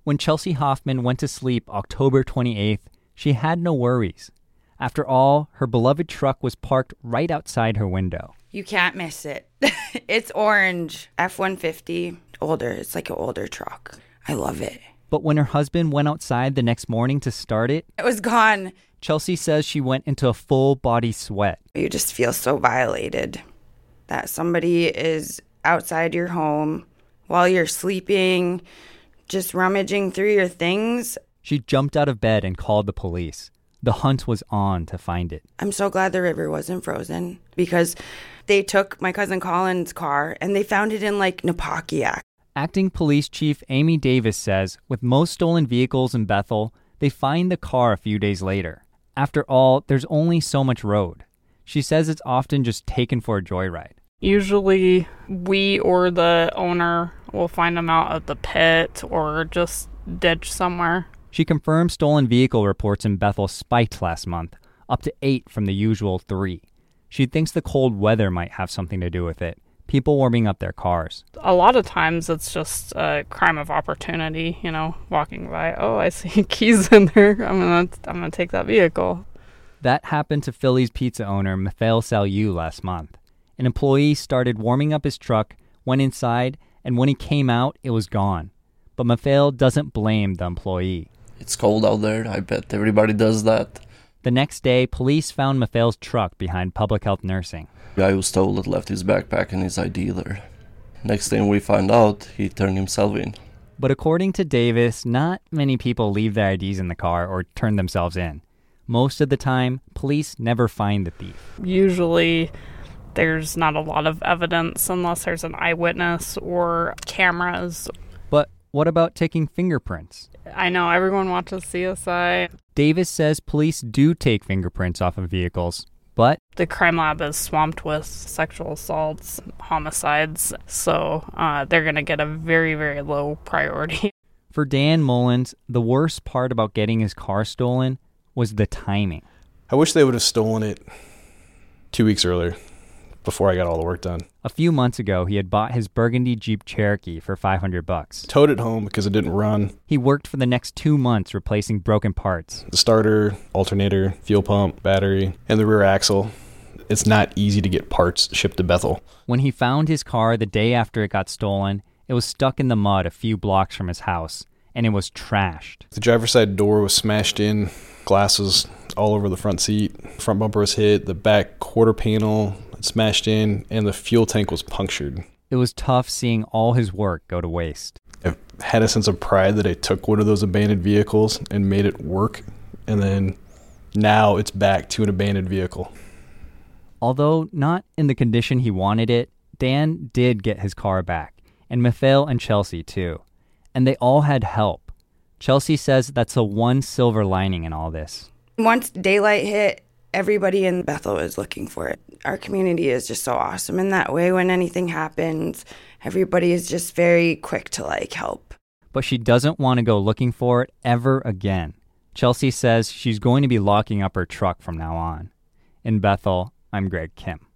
When Chelsea Hoffman went to sleep October 28th, she had no worries. After all, her beloved truck was parked right outside her window. You can't miss it. It's orange, F-150, older. It's like an older truck. I love it. But when her husband went outside the next morning to start it, it was gone. Chelsea says she went into a full-body sweat. You just feel so violated that somebody is outside your home while you're sleeping, just rummaging through your things. She jumped out of bed and called the police. The hunt was on to find it. I'm so glad the river wasn't frozen because they took my cousin Colin's car and they found it in like Napakiak. Acting Police Chief Amy Davis says with most stolen vehicles in Bethel, they find the car a few days later. After all, there's only so much road. She says it's often just taken for a joyride. Usually we or the owner will find them out at the pit or just ditch somewhere. She confirms stolen vehicle reports in Bethel spiked last month, up to 8 from the usual 3. She thinks the cold weather might have something to do with it. People warming up their cars. A lot of times it's just a crime of opportunity, walking by. Oh, I see keys in there. I'm gonna take that vehicle. That happened to Philly's pizza owner, Michael Salyu, last month. An employee started warming up his truck, went inside, and when he came out, it was gone. But Michael doesn't blame the employee. It's cold out there. I bet everybody does that. The next day, police found Michael's truck behind Public Health Nursing. The guy who stole it left his backpack and his ID there. Next thing we find out, he turned himself in. But according to Davis, not many people leave their IDs in the car or turn themselves in. Most of the time, police never find the thief. Usually, there's not a lot of evidence unless there's an eyewitness or cameras. But what about taking fingerprints? I know everyone watches CSI. Davis says police do take fingerprints off of vehicles, but the crime lab is swamped with sexual assaults, homicides, so they're going to get a very, very low priority. For Dan Mullins, the worst part about getting his car stolen was the timing. I wish they would have stolen it 2 weeks earlier, before I got all the work done. A few months ago, he had bought his burgundy Jeep Cherokee for $500. Towed it home because it didn't run. He worked for the next 2 months replacing broken parts. The starter, alternator, fuel pump, battery, and the rear axle. It's not easy to get parts shipped to Bethel. When he found his car the day after it got stolen, it was stuck in the mud a few blocks from his house, and it was trashed. The driver's side door was smashed in, glasses all over the front seat. Front bumper was hit, the back quarter panel smashed in, and the fuel tank was punctured. It was tough seeing all his work go to waste. I had a sense of pride that I took one of those abandoned vehicles and made it work, and then now it's back to an abandoned vehicle. Although not in the condition he wanted it, Dan did get his car back, and Michael and Chelsea too. And they all had help. Chelsea says that's the one silver lining in all this. Once daylight hit, everybody in Bethel is looking for it. Our community is just so awesome in that way. When anything happens, everybody is just very quick to help. But she doesn't want to go looking for it ever again. Chelsea says she's going to be locking up her truck from now on. In Bethel, I'm Greg Kim.